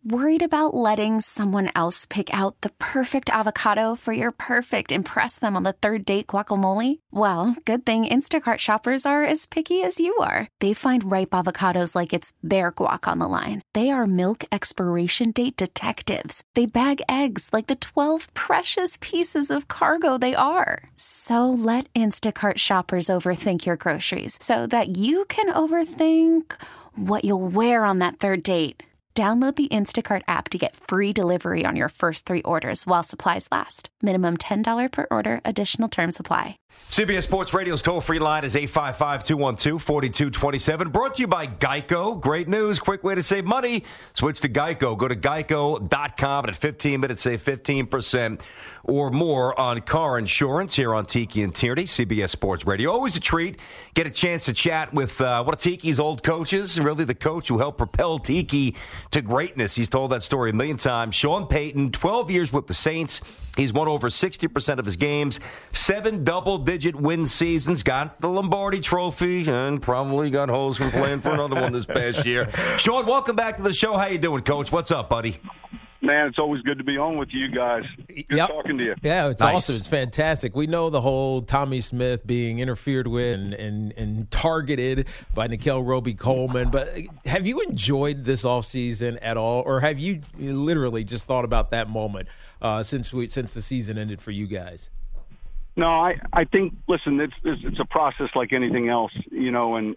Worried about letting someone else pick out the perfect avocado for your perfect impress them on the third date guacamole? Well, good thing Instacart shoppers are as picky as you are. They find ripe avocados like it's their guac on the line. They are milk expiration date detectives. They bag eggs like the 12 precious pieces of cargo they are. So let Instacart shoppers overthink your groceries so that you can overthink what you'll wear on that third date. Download the Instacart app to get free delivery on your first 3 orders while supplies last. Minimum $10 per order. Additional terms apply. CBS Sports Radio's toll-free line is 855-212-4227. Brought to you by Geico. Great news. Quick way to save money. Switch to Geico. Go to geico.com, and at 15 minutes, save 15% or more on car insurance here on Tiki and Tierney, CBS Sports Radio. Always a treat. Get a chance to chat with one of Tiki's old coaches, and really the coach who helped propel Tiki to greatness. He's told that story a million times. Sean Payton, 12 years with the Saints. He's won over 60% of his games, 7 double-digit win seasons, got the Lombardi Trophy, and probably got hosed from playing for another one this past year. Sean, welcome back to the show. How you doing, Coach? What's up, buddy? Man, it's always good to be on with you guys. Good talking to you. Yeah, it's nice. awesome. It's fantastic. We know the whole Tommy Smith being interfered with and targeted by Nickel Roby-Coleman, but have you enjoyed this offseason at all, or have you literally just thought about that moment since the season ended for you guys? No, I think, listen, it's a process like anything else, you know, and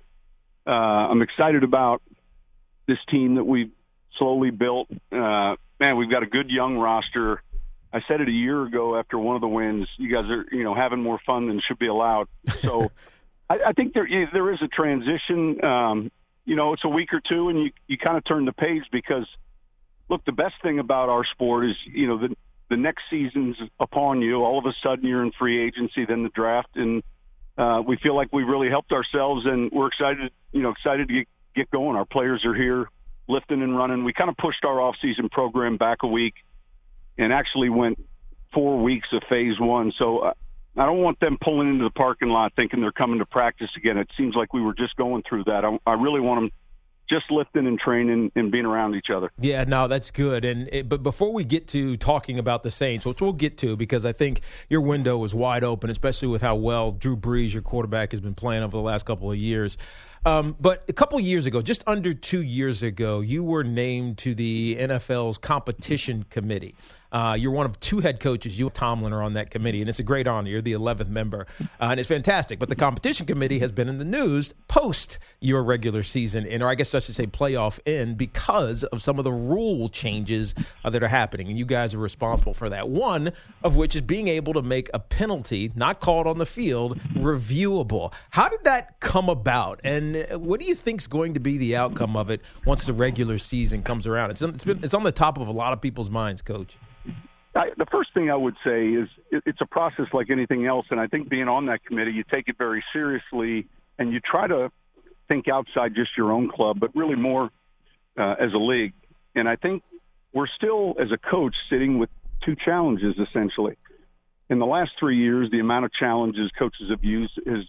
I'm excited about this team that we've slowly built. Man, we've got a good young roster. I said it a year ago after one of the wins. You guys are, you know, having more fun than should be allowed. So I think there is a transition. You know, it's a week or two, and you kind of turn the page because, look, the best thing about our sport is, you know, the next season's upon you. All of a sudden you're in free agency, then the draft, and we feel like we really helped ourselves, and we're excited to get going. Our players are here, lifting and running. We kind of pushed our off-season program back a week and actually went 4 weeks of phase one. So I don't want them pulling into the parking lot thinking they're coming to practice again. It seems like we were just going through that. I really want them just lifting and training and being around each other. Yeah, no, that's good. But before we get to talking about the Saints, which we'll get to because I think your window is wide open, especially with how well Drew Brees, your quarterback, has been playing over the last couple of years. But a couple years ago, just under 2 years ago, you were named to the NFL's competition committee. You're one of 2 head coaches. You and Tomlin are on that committee, and it's a great honor. You're the 11th member, and it's fantastic. But the competition committee has been in the news post your regular season, or I guess I should say playoff end, because of some of the rule changes that are happening, and you guys are responsible for that. One of which is being able to make a penalty, not called on the field, reviewable. How did that come about, and what do you think is going to be the outcome of it once the regular season comes around? It's on the top of a lot of people's minds, Coach. The first thing I would say is it's a process like anything else, and I think being on that committee, you take it very seriously, and you try to think outside just your own club, but really more as a league. And I think we're still, as a coach, sitting with 2 challenges, essentially. In the last 3 years, the amount of challenges coaches have used has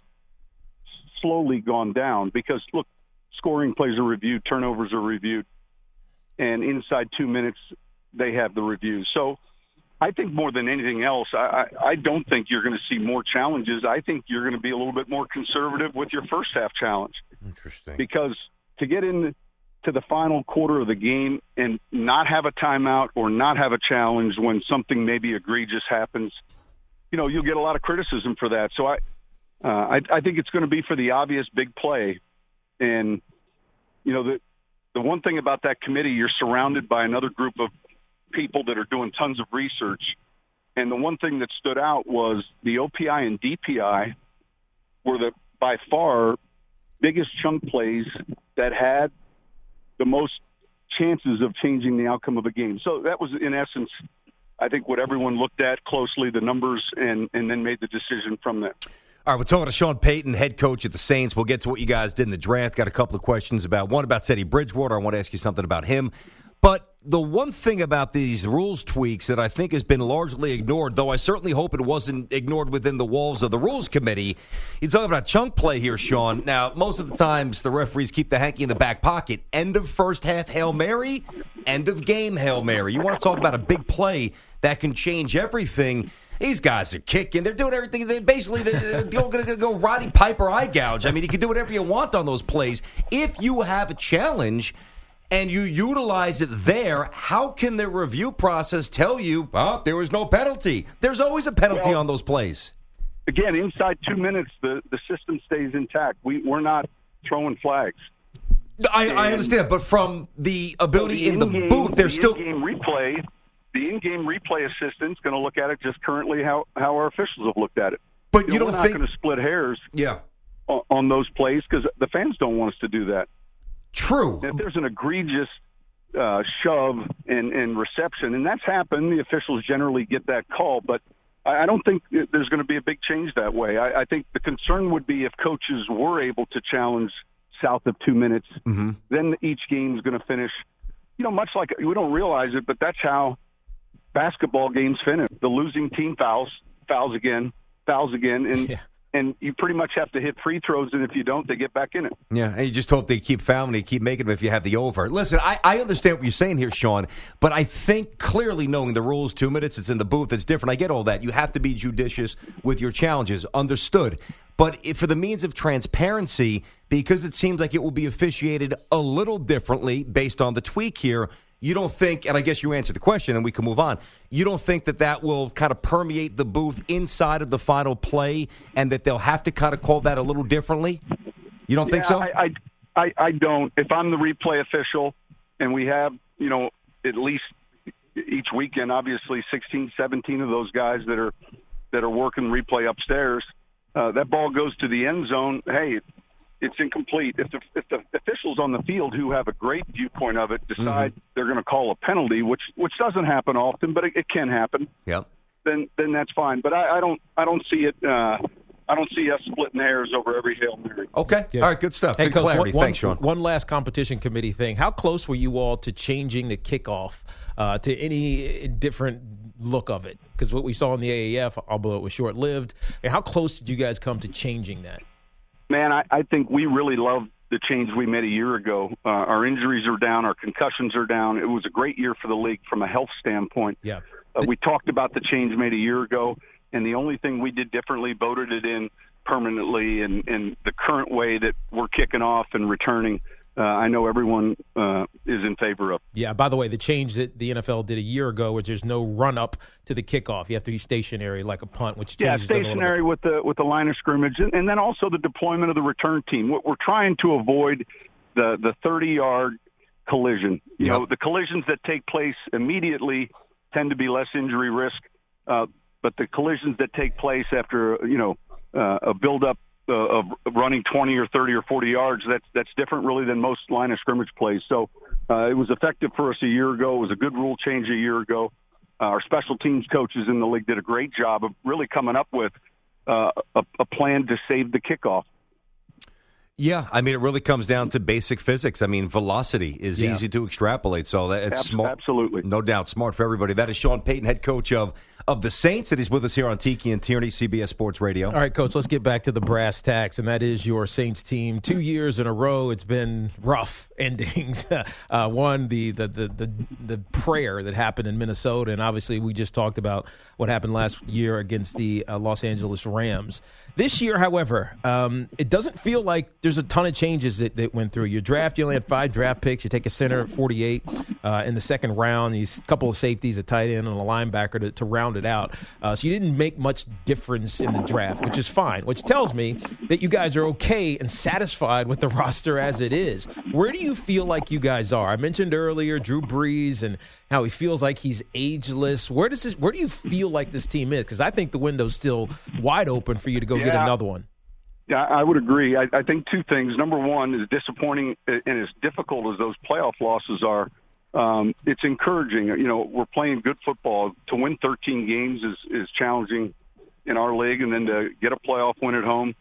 slowly gone down because, look, scoring plays are reviewed, turnovers are reviewed, and inside 2 minutes they have the reviews. So I think more than anything else, I don't think you're going to see more challenges. I think you're going to be a little bit more conservative with your first half challenge. Interesting. Because to get into the final quarter of the game and not have a timeout or not have a challenge when something maybe egregious happens, you know, you'll get a lot of criticism for that. So I think it's going to be for the obvious big play. And, you know, the one thing about that committee, you're surrounded by another group of people that are doing tons of research. And the one thing that stood out was the OPI and DPI were the by far biggest chunk plays that had the most chances of changing the outcome of a game. So that was, in essence, I think what everyone looked at closely, the numbers, and then made the decision from there. All right, we're talking to Sean Payton, head coach at the Saints. We'll get to what you guys did in the draft. Got a couple of questions about Teddy Bridgewater. I want to ask you something about him. But the one thing about these rules tweaks that I think has been largely ignored, though I certainly hope it wasn't ignored within the walls of the Rules Committee, you talk about chunk play here, Sean. Now, most of the times the referees keep the hanky in the back pocket. End of first half Hail Mary, end of game Hail Mary. You want to talk about a big play that can change everything. These guys are kicking. They're doing everything. They're going to go Roddy Piper eye gouge. I mean, you can do whatever you want on those plays. If you have a challenge and you utilize it there, how can the review process tell you, there was no penalty? There's always a penalty on those plays. Again, inside 2 minutes, the system stays intact. We're not throwing flags. I understand, but from the ability in the booth, there's still... The in-game replay assistant's going to look at it just currently how our officials have looked at it. But you don't think... We're not going to split hairs on those plays because the fans don't want us to do that. True. If there's an egregious shove and reception, and that's happened, the officials generally get that call, but I don't think there's going to be a big change that way. I think the concern would be if coaches were able to challenge south of 2 minutes, then each game is going to finish, much like we don't realize it, but that's how basketball games finish. The losing team fouls again, and you pretty much have to hit free throws, and if you don't, they get back in it. Yeah, and you just hope they keep fouling, they keep making them if you have the over. Listen, I understand what you're saying here, Sean, but I think clearly knowing the rules, 2 minutes, it's in the booth, it's different. I get all that. You have to be judicious with your challenges. Understood. But for the means of transparency, because it seems like it will be officiated a little differently based on the tweak here, you don't think, and I guess you answered the question and we can move on, you don't think that will kind of permeate the booth inside of the final play and that they'll have to kind of call that a little differently? You don't think so? I don't. If I'm the replay official and we have, at least each weekend, obviously 16, 17 of those guys that are working replay upstairs, that ball goes to the end zone, hey, it's incomplete. If the officials on the field who have a great viewpoint of it decide they're going to call a penalty, which doesn't happen often, but it can happen. Yep. Then that's fine. But I don't see it. I don't see us splitting hairs over every Hail Mary. Okay. Yeah. All right. Good stuff. Hey, good Coach, clarity. Thanks, Sean. One last competition committee thing. How close were you all to changing the kickoff to any different look of it? Because what we saw in the AAF, although it was short-lived, and how close did you guys come to changing that? Man, I think we really love the change we made a year ago. Our injuries are down. Our concussions are down. It was a great year for the league from a health standpoint. Yeah. We talked about the change made a year ago, and the only thing we did differently, voted it in permanently, and the current way that we're kicking off and returning, I know everyone is in favor of. Yeah, by the way, the change that the NFL did a year ago, which there's no run-up to the kickoff. You have to be stationary like a punt, which changes stationary with the line of scrimmage, and then also the deployment of the return team. We're trying to avoid the 30-yard collision. You know, the collisions that take place immediately tend to be less injury risk, but the collisions that take place after, a build-up of running 20 or 30 or 40 yards, that's different really than most line of scrimmage plays. So it was effective for us a year ago. It was a good rule change a year ago. Our special teams coaches in the league did a great job of really coming up with a plan to save the kickoff. Yeah, I mean, it really comes down to basic physics. I mean, velocity is easy to extrapolate, so that's smart. Absolutely. No doubt, smart for everybody. That is Sean Payton, head coach of the Saints, and he's with us here on Tiki and Tierney, CBS Sports Radio. All right, Coach, let's get back to the brass tacks, and that is your Saints team. 2 years in a row, it's been rough endings. One, the prayer that happened in Minnesota, and obviously we just talked about what happened last year against the Los Angeles Rams. This year, however, it doesn't feel like there's a ton of changes that went through. Your draft, you only had 5 draft picks. You take a center at 48 in the second round. You a couple of safeties, a tight end, and a linebacker to round it out. So you didn't make much difference in the draft, which is fine, which tells me that you guys are okay and satisfied with the roster as it is. Where do you feel like you guys are? I mentioned earlier Drew Brees and how he feels like he's ageless. Where do you feel like this team is? Because I think the window's still wide open for you to go get another one. Yeah, I would agree. I think two things. Number one, as disappointing and as difficult as those playoff losses are, it's encouraging. We're playing good football. To win 13 games is challenging in our league, and then to get a playoff win at home.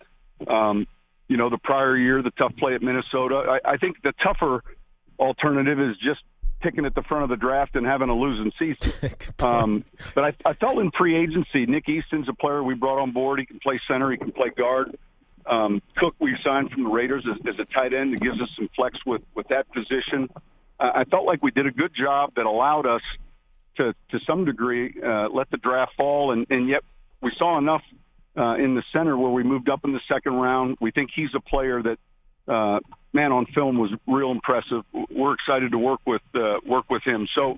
The prior year, the tough play at Minnesota. I think the tougher alternative is just picking at the front of the draft and having a losing season. But I felt in free agency, Nick Easton's a player we brought on board. He can play center. He can play guard. Cook we signed from the Raiders as a tight end that gives us some flex with that position. I felt like we did a good job that allowed us to some degree let the draft fall, and yet we saw enough in the center where we moved up in the second round. We think he's a player that, on film was real impressive. We're excited to work with him. So,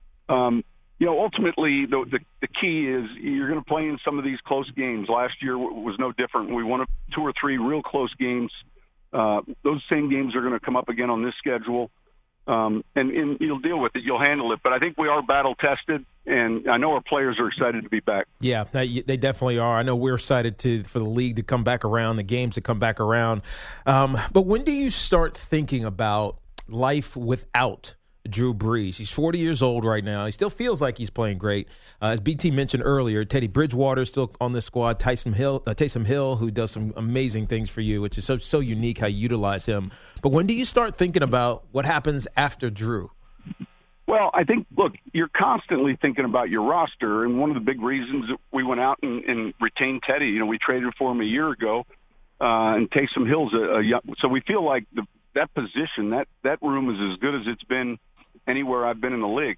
ultimately the key is you're going to play in some of these close games. Last year was no different. We won 2 or 3 real close games. Those same games are going to come up again on this schedule. And you'll deal with it. You'll handle it. But I think we are battle-tested, and I know our players are excited to be back. Yeah, they definitely are. I know we're excited for the league to come back around, the games to come back around. But when do you start thinking about life without Drew Brees? He's 40 years old right now. He still feels like he's playing great. As BT mentioned earlier, Teddy Bridgewater is still on the squad. Taysom Hill, who does some amazing things for you, which is so unique how you utilize him. But when do you start thinking about what happens after Drew? Well, I think, look, you're constantly thinking about your roster, and one of the big reasons that we went out and retained Teddy, we traded for him a year ago, and Taysom Hill's a young, so we feel like that position, that room is as good as it's been anywhere I've been in the league.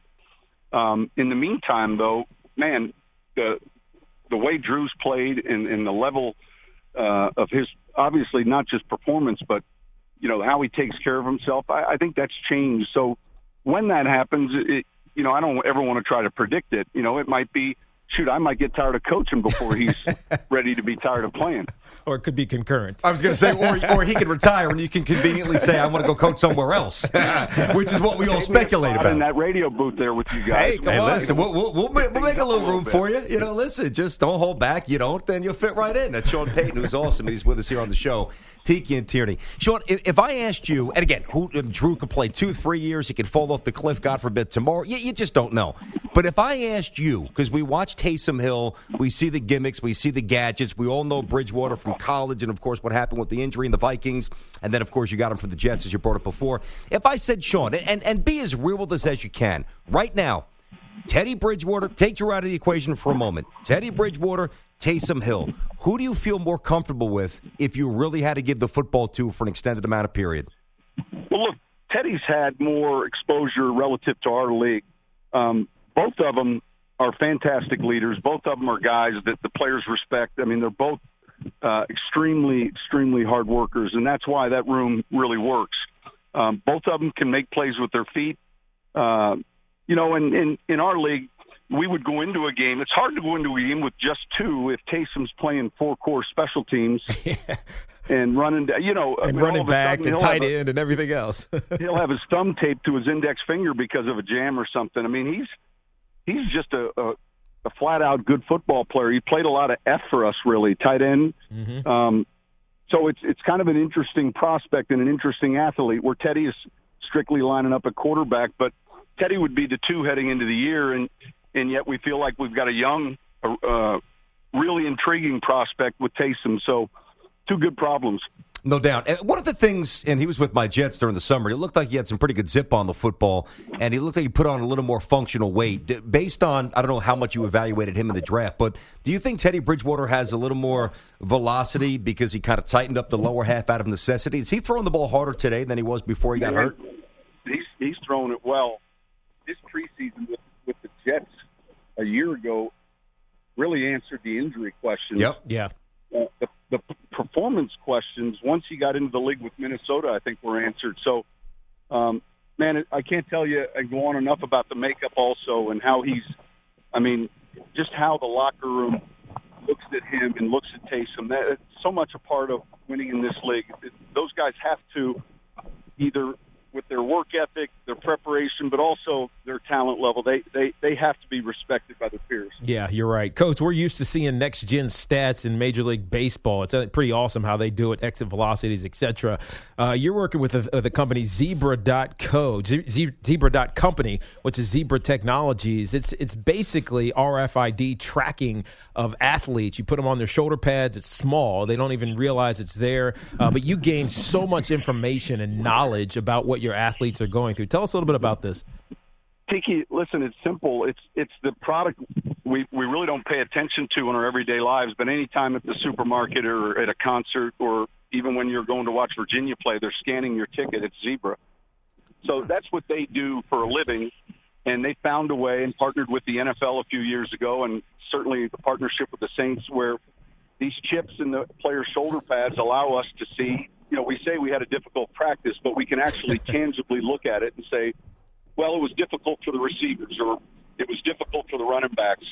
In the meantime, though, man, the way Drew's played and the level of his, obviously not just performance, but how he takes care of himself, I think that's changed. So when that happens, I don't ever want to try to predict it. It might be, I might get tired of coaching before he's ready to be tired of playing. Or it could be concurrent. I was going to say, or he could retire and you can conveniently say, I want to go coach somewhere else, which is what we all speculate about. In that radio booth there with you guys. Hey, listen, we'll make a little room for you. Listen, just don't hold back. You don't, then you'll fit right in. That's Sean Payton, who's awesome. He's with us here on the show. Tiki and Tierney. Sean, if I asked you, and again, Drew could play 2-3 years, he could fall off the cliff, God forbid, tomorrow. You just don't know. But if I asked you, because we watch Taysom Hill, we see the gimmicks, we see the gadgets, we all know Bridgewater from college, and of course what happened with the injury in the Vikings, and then of course you got him from the Jets, as you brought up before. If I said, Sean, and be as real with this as you can, right now, Teddy Bridgewater, take Drew out of the equation for a moment. Teddy Bridgewater, Taysom Hill. Who do you feel more comfortable with if you really had to give the football to for an extended amount of period? Well, look, Teddy's had more exposure relative to our league. Both of them are fantastic leaders. Both of them are guys that the players respect. I mean, they're both extremely, extremely hard workers, and that's why that room really works. Both of them can make plays with their feet. In our league, we would go into a game. It's hard to go into a game with just 2 if Taysom's playing 4 core special teams and running, running back and tight end and everything else. He'll have his thumb taped to his index finger because of a jam or something. I mean, he's just a flat-out good football player. He played a lot of F for us, really, tight end. Mm-hmm. So it's kind of an interesting prospect and an interesting athlete where Teddy is strictly lining up at quarterback, but Teddy would be the 2 heading into the year, and yet we feel like we've got a young, really intriguing prospect with Taysom. So 2 good problems. No doubt. And one of the things, and he was with my Jets during the summer, it looked like he had some pretty good zip on the football, and he looked like he put on a little more functional weight. Based on, I don't know how much you evaluated him in the draft, but do you think Teddy Bridgewater has a little more velocity because he kind of tightened up the lower half out of necessity? Is he throwing the ball harder today than he was before he got hurt? He's throwing it well. This preseason with the Jets a year ago really answered the injury questions. Yep. Yeah. The performance questions, once he got into the league with Minnesota, I think were answered. So, I can't tell you and go on enough about the makeup also and how just how the locker room looks at him and looks at Taysom. That's so much a part of winning in this league. Those guys have to either with their work ethic, their preparation, but also their talent level. They have to be respected by their peers. Yeah, you're right. Coach, we're used to seeing next-gen stats in Major League Baseball. It's pretty awesome how they do it, exit velocities, etc. You're working with the company Zebra.co, Zebra.company, which is Zebra Technologies. It's basically RFID tracking of athletes. You put them on their shoulder pads. It's small. They don't even realize it's there. But you gain so much information and knowledge about what your athletes are going through. Tell us a little bit about this. Tiki, listen, it's simple. It's the product we really don't pay attention to in our everyday lives, but anytime at the supermarket or at a concert or even when you're going to watch Virginia play, they're scanning your ticket. It's Zebra. So that's what they do for a living, and they found a way and partnered with the NFL a few years ago, and certainly the partnership with the Saints, where these chips in the players' shoulder pads allow us to see, we say we had a difficult practice, but we can actually tangibly look at it and say, well, it was difficult for the receivers or it was difficult for the running backs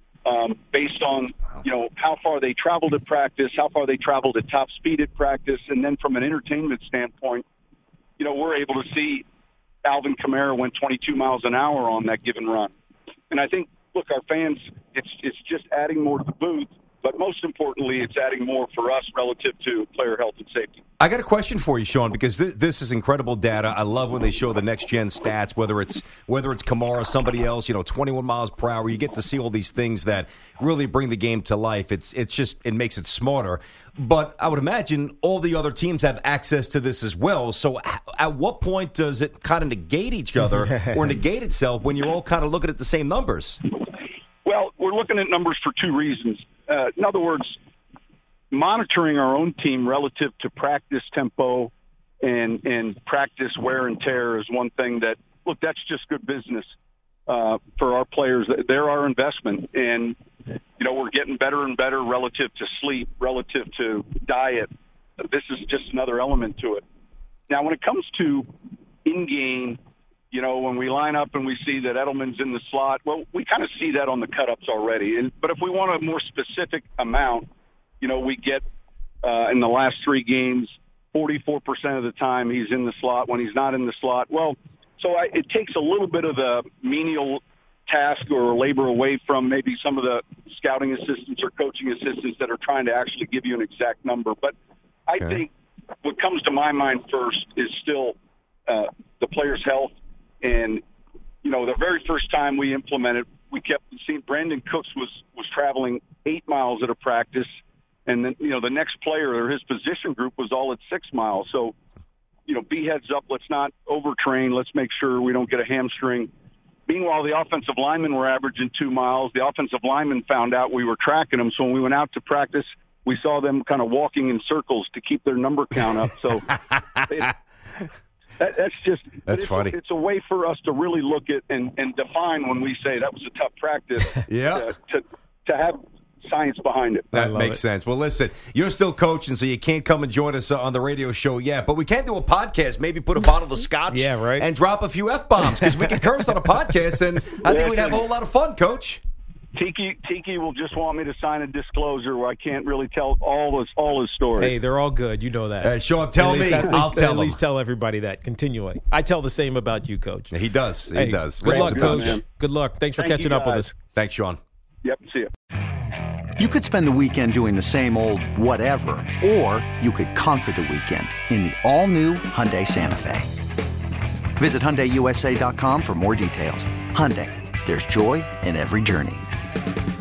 based on, how far they traveled at practice, how far they traveled at top speed at practice. And then from an entertainment standpoint, we're able to see Alvin Kamara went 22 miles an hour on that given run. And I think, look, our fans, it's just adding more to the booth. But most importantly, it's adding more for us relative to player health and safety. I got a question for you, Sean, because this is incredible data. I love when they show the next-gen stats, whether it's Kamara, somebody else, 21 miles per hour. You get to see all these things that really bring the game to life. It makes it smarter. But I would imagine all the other teams have access to this as well. So at what point does it kind of negate each other or negate itself when you're all kind of looking at the same numbers? Well, we're looking at numbers for two reasons. In other words, monitoring our own team relative to practice tempo and practice wear and tear is one thing that, look, that's just good business for our players. They're our investment. And, we're getting better and better relative to sleep, relative to diet. This is just another element to it. Now, when it comes to in-game, when we line up and we see that Edelman's in the slot, well, we kind of see that on the cut-ups already. But if we want a more specific amount, we get in the last 3 games, 44% of the time he's in the slot. When he's not in the slot, it takes a little bit of the menial task or labor away from maybe some of the scouting assistants or coaching assistants that are trying to actually give you an exact number. But I think what comes to my mind first is still the player's health. And, the very first time we implemented, we kept seeing Brandon Cooks was traveling 8 miles at a practice. And then, the next player or his position group was all at 6 miles. So, be heads up. Let's not overtrain. Let's make sure we don't get a hamstring. Meanwhile, the offensive linemen were averaging 2 miles. The offensive linemen found out we were tracking them. So when we went out to practice, we saw them kind of walking in circles to keep their number count up. So That's funny. It's a way for us to really look at and define when we say that was a tough practice. Yeah. To have science behind it. That makes sense. Well, listen, you're still coaching, so you can't come and join us on the radio show yet. But we can do a podcast. Maybe put a bottle of scotch, and drop a few F-bombs because we can curse on a podcast, and I think we'd have a whole lot of fun, Coach. Tiki will just want me to sign a disclosure where I can't really tell all his stories. Hey, they're all good. You know that. Sean, tell me. I'll tell at least tell everybody that continually. I tell the same about you, Coach. He does. He does. Good luck, Coach. Man. Good luck. Thanks for catching up with us. Thanks, Sean. Yep. See you. You could spend the weekend doing the same old whatever, or you could conquer the weekend in the all-new Hyundai Santa Fe. Visit HyundaiUSA.com for more details. Hyundai, there's joy in every journey.